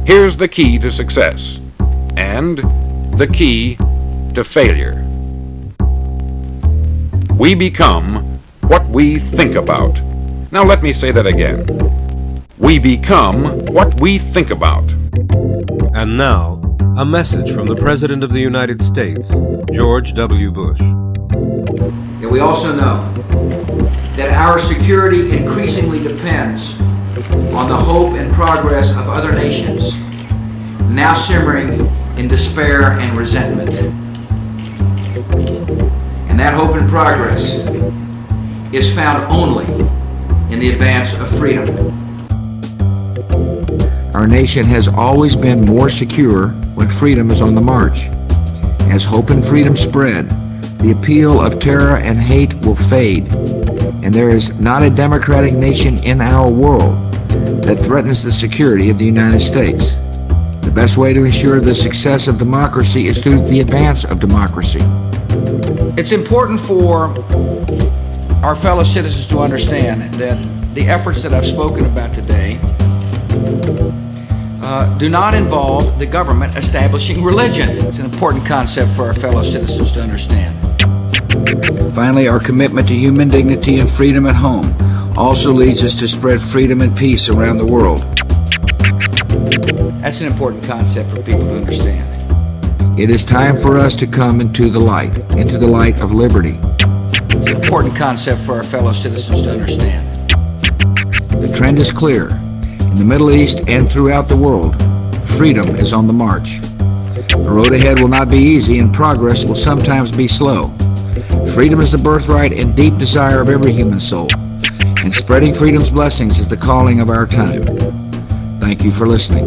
Here's the key to success and the key to failure. We become what we think about. Now let me say that again. We become what we think about. And now, a message from the President of the United States, George W. Bush. And we also know that our security increasingly depends on the hope and progress of other nations, now simmering in despair and resentment. And that hope and progress is found only in the advance of freedom. Our nation has always been more secure when freedom is on the march. As hope and freedom spread, the appeal of terror and hate will fade, and there is not a democratic nation in our world that threatens the security of the United States. The best way to ensure the success of democracy is through the advance of democracy. It's important for our fellow citizens to understand that the efforts that I've spoken about today do not involve the government establishing religion. It's an important concept for our fellow citizens to understand. Finally, our commitment to human dignity and freedom at home also leads us to spread freedom and peace around the world. That's an important concept for people to understand. It is time for us to come into the light of liberty. It's an important concept for our fellow citizens to understand. The trend is clear. In the Middle East and throughout the world, freedom is on the march. The road ahead will not be easy, and progress will sometimes be slow. Freedom is the birthright and deep desire of every human soul, and spreading freedom's blessings is the calling of our time. Thank you for listening.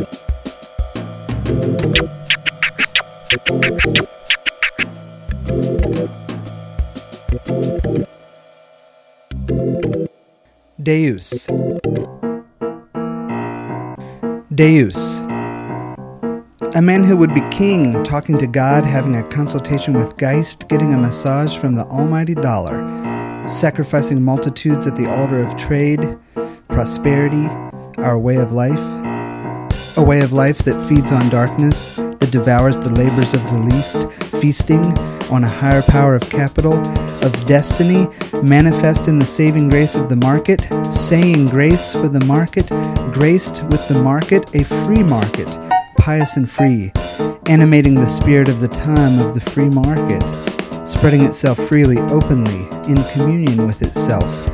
Deus. Deus. A man who would be king, talking to God, having a consultation with Geist, getting a massage from the almighty dollar, sacrificing multitudes at the altar of trade, prosperity, our way of life. A way of life that feeds on darkness, that devours the labors of the least, feasting on a higher power of capital, of destiny, manifest in the saving grace of the market, saying grace for the market, graced with the market, a free market, pious and free, animating the spirit of the time of the free market, spreading itself freely, openly, in communion with itself.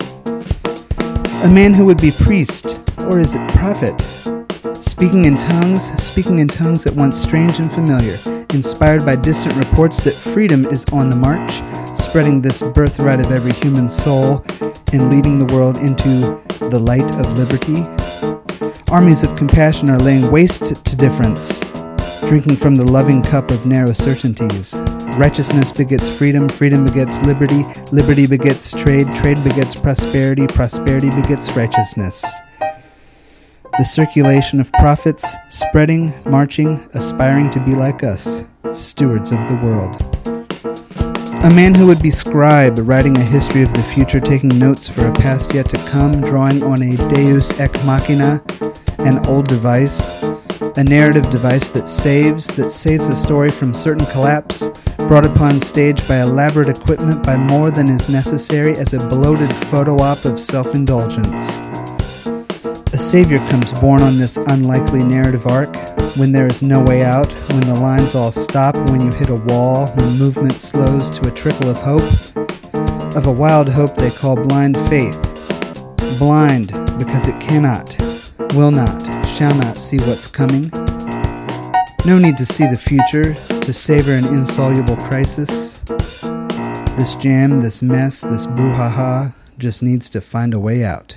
A man who would be priest, or is it prophet? Speaking in tongues at once strange and familiar, inspired by distant reports that freedom is on the march, spreading this birthright of every human soul, and leading the world into the light of liberty. Armies of compassion are laying waste to difference, drinking from the loving cup of narrow certainties. Righteousness begets freedom, freedom begets liberty, liberty begets trade, trade begets prosperity, prosperity begets righteousness. The circulation of prophets, spreading, marching, aspiring to be like us, stewards of the world. A man who would be scribe, writing a history of the future, taking notes for a past yet to come, drawing on a deus ex machina, an old device, a narrative device that saves a story from certain collapse, brought upon stage by elaborate equipment by more than is necessary as a bloated photo op of self-indulgence. A savior comes born on this unlikely narrative arc, when there is no way out, when the lines all stop, when you hit a wall, when movement slows to a trickle of hope, of a wild hope they call blind faith. Blind because it cannot, will not, shall not see what's coming. No need to see the future, to savor an insoluble crisis. This jam, this mess, this brouhaha just needs to find a way out.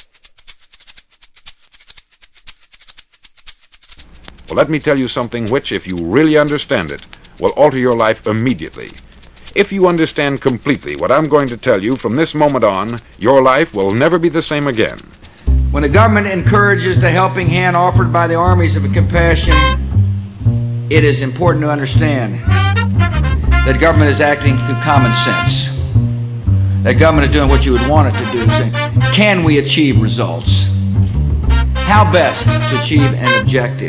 Well, let me tell you something which, if you really understand it, will alter your life immediately. If you understand completely what I'm going to tell you from this moment on, your life will never be the same again. When the government encourages the helping hand offered by the armies of compassion, it is important to understand that government is acting through common sense. That government is doing what you would want it to do, saying, can we achieve results? how best to achieve an objective.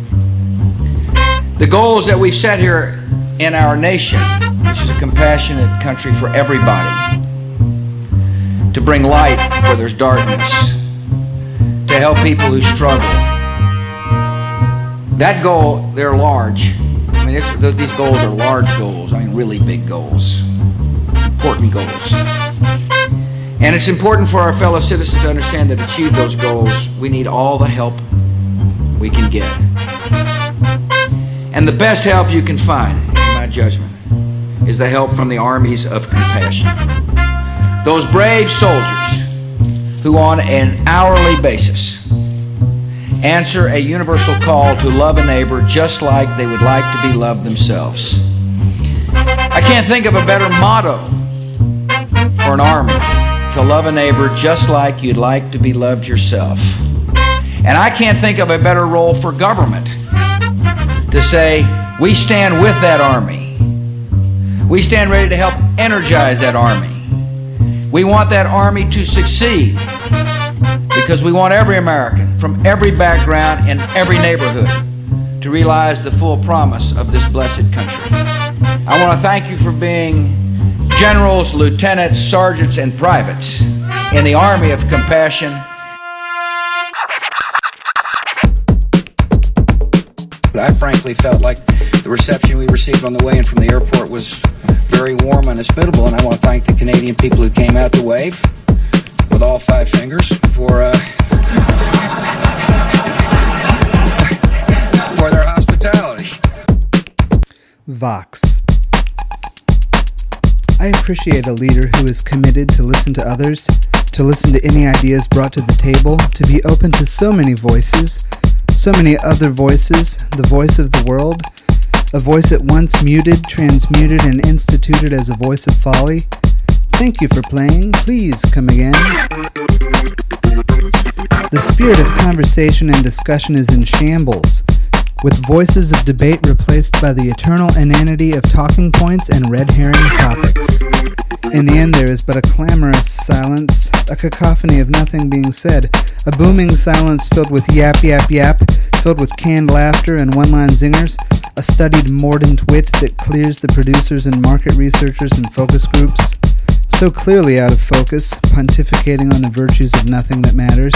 The goals that we've set here in our nation, which is a compassionate country for everybody, to bring light where there's darkness, to help people who struggle. That goal, they're large. I mean, these goals are large goals. I mean, really big goals, important goals. And it's important for our fellow citizens to understand that to achieve those goals, we need all the help we can get. And the best help you can find, in my judgment, is the help from the armies of compassion. Those brave soldiers who on an hourly basis answer a universal call to love a neighbor just like they would like to be loved themselves. I can't think of a better motto for an army: to love a neighbor just like you'd like to be loved yourself. And I can't think of a better role for government to say, we stand with that army. We stand ready to help energize that army. We want that army to succeed because we want every American from every background in every neighborhood to realize the full promise of this blessed country. I want to thank you for being generals, lieutenants, sergeants, and privates in the Army of Compassion. I frankly felt like the reception we received on the way in from the airport was very warm and hospitable, and I want to thank the Canadian people who came out to wave with all 5 fingers for their hospitality. Vox. I appreciate a leader who is committed to listen to others, to listen to any ideas brought to the table, to be open to so many voices, so many other voices, the voice of the world, a voice at once muted, transmuted, and instituted as a voice of folly. Thank you for playing. Please come again. The spirit of conversation and discussion is in shambles, with voices of debate replaced by the eternal inanity of talking points and red herring topics. In the end, there is but a clamorous silence, a cacophony of nothing being said, a booming silence filled with yap, yap, yap, filled with canned laughter and one-line zingers, a studied mordant wit that clears the producers and market researchers and focus groups, so clearly out of focus, pontificating on the virtues of nothing that matters.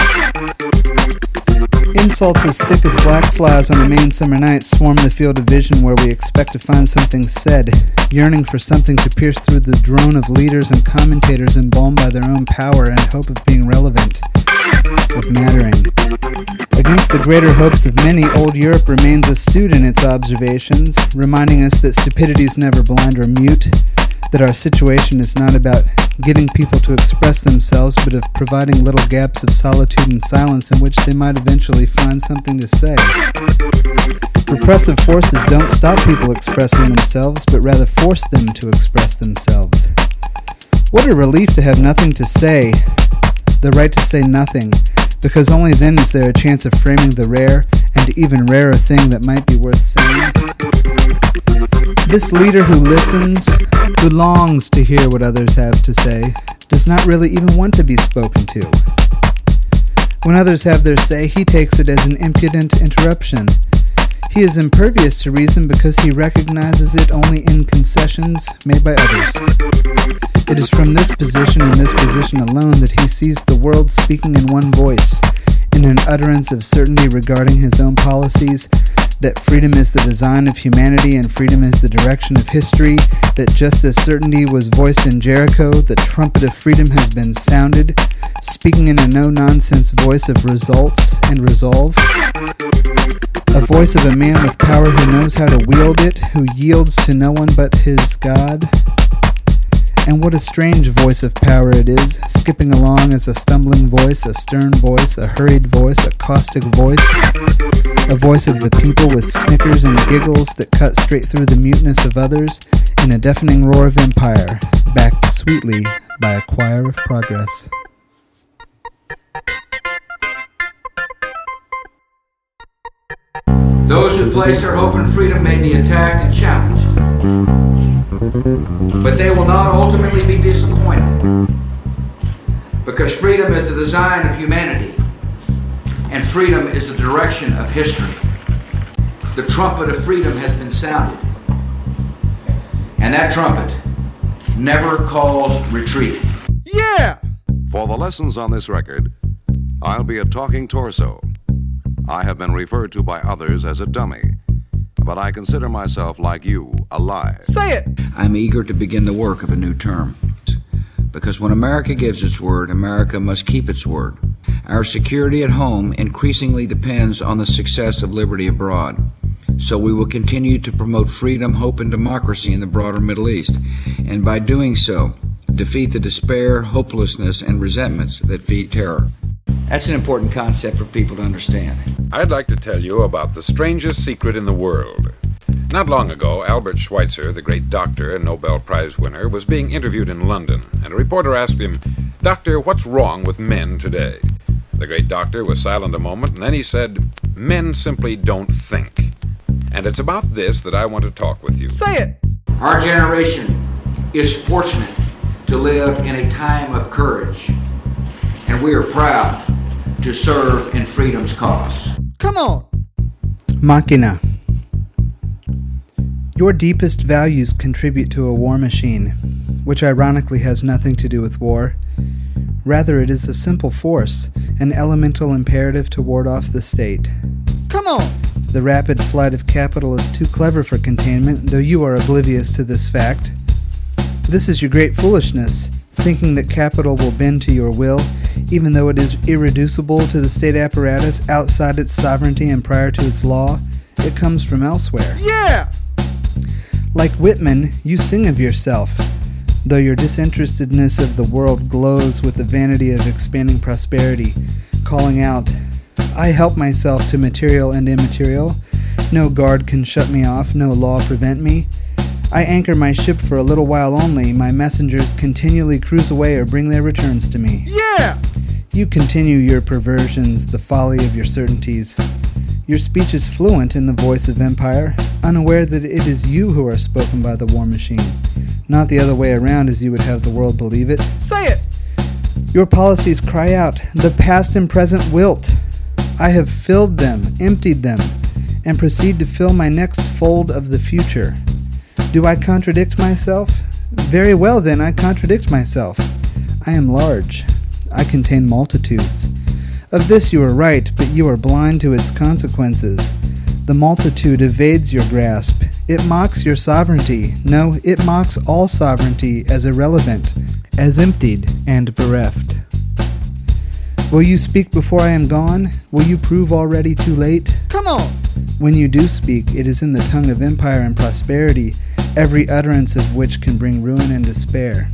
Insults as thick as black flies on a Maine summer night swarm the field of vision where we expect to find something said, yearning for something to pierce through the drone of leaders and commentators embalmed by their own power and hope of being relevant, of mattering. Against the greater hopes of many, old Europe remains astute in its observations, reminding us that stupidity is never blind or mute, that our situation is not about getting people to express themselves, but of providing little gaps of solitude and silence in which they might eventually find something to say. Repressive forces don't stop people expressing themselves, but rather force them to express themselves. What a relief to have nothing to say, the right to say nothing, because only then is there a chance of framing the rare and even rarer thing that might be worth saying. This leader who listens, who longs to hear what others have to say, does not really even want to be spoken to. When others have their say, he takes it as an impudent interruption. He is impervious to reason because he recognizes it only in concessions made by others. It is from this position and this position alone that he sees the world speaking in one voice, in an utterance of certainty regarding his own policies, that freedom is the design of humanity and freedom is the direction of history, that just as certainty was voiced in Jericho, the trumpet of freedom has been sounded, speaking in a no-nonsense voice of results and resolve. A voice of a man with power who knows how to wield it, who yields to no one but his God. And what a strange voice of power it is, skipping along as a stumbling voice, a stern voice, a hurried voice, a caustic voice, a voice of the people with snickers and giggles that cut straight through the muteness of others in a deafening roar of empire, backed sweetly by a choir of progress. Those who place their hope in freedom may be attacked and challenged, but they will not ultimately be disappointed, because freedom is the design of humanity, and freedom is the direction of history. The trumpet of freedom has been sounded, and that trumpet never calls retreat. Yeah! For the lessons on this record, I'll be a talking torso. I have been referred to by others as a dummy, but I consider myself, like you, alive. Say it! I'm eager to begin the work of a new term. Because when America gives its word, America must keep its word. Our security at home increasingly depends on the success of liberty abroad. So we will continue to promote freedom, hope, and democracy in the broader Middle East, and by doing so, defeat the despair, hopelessness, and resentments that feed terror. That's an important concept for people to understand. I'd like to tell you about the strangest secret in the world. Not long ago, Albert Schweitzer, the great doctor and Nobel Prize winner, was being interviewed in London, and a reporter asked him, "Doctor, what's wrong with men today?" The great doctor was silent a moment, and then he said, "Men simply don't think." And it's about this that I want to talk with you. Say it! Our generation is fortunate to live in a time of courage, and we are proud to serve in freedom's cause. Come on! Machina. Your deepest values contribute to a war machine, which ironically has nothing to do with war. Rather, it is a simple force, an elemental imperative to ward off the state. Come on! The rapid flight of capital is too clever for containment, though you are oblivious to this fact. This is your great foolishness, thinking that capital will bend to your will, even though it is irreducible to the state apparatus outside its sovereignty and prior to its law. It comes from elsewhere. Yeah! Like Whitman, you sing of yourself, though your disinterestedness of the world glows with the vanity of expanding prosperity, calling out, "I help myself to material and immaterial. No guard can shut me off, no law prevent me. I anchor my ship for a little while only. My messengers continually cruise away or bring their returns to me." Yeah! You continue your perversions, the folly of your certainties. Your speech is fluent in the voice of empire, unaware that it is you who are spoken by the war machine, not the other way around as you would have the world believe it. Say it! Your policies cry out, "The past and present wilt." I have filled them, emptied them, and proceed to fill my next fold of the future. Do I contradict myself? Very well then, I contradict myself. I am large. I contain multitudes. Of this you are right, but you are blind to its consequences. The multitude evades your grasp. It mocks your sovereignty. No, it mocks all sovereignty as irrelevant, as emptied and bereft. Will you speak before I am gone? Will you prove already too late? Come on! When you do speak, it is in the tongue of empire and prosperity, every utterance of which can bring ruin and despair.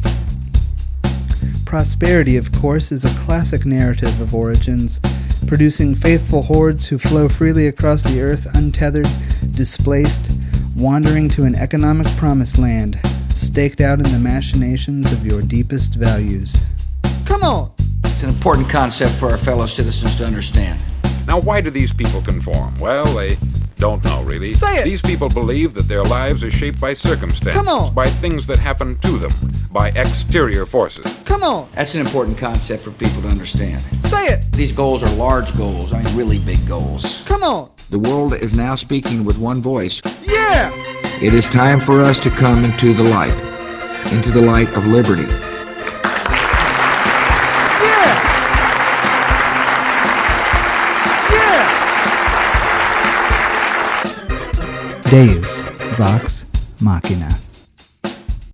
Prosperity, of course, is a classic narrative of origins, producing faithful hordes who flow freely across the earth untethered, displaced, wandering to an economic promised land, staked out in the machinations of your deepest values. Come on! It's an important concept for our fellow citizens to understand. Now, why do these people conform? Well, they don't know, really. Say it! These people believe that their lives are shaped by circumstances, Come on! by things that happen to them, by exterior forces. Come on! That's an important concept for people to understand. Say it! These goals are large goals, I mean really big goals. Come on! The world is now speaking with one voice. Yeah! It is time for us to come into the light of liberty. Deus Vox Machina.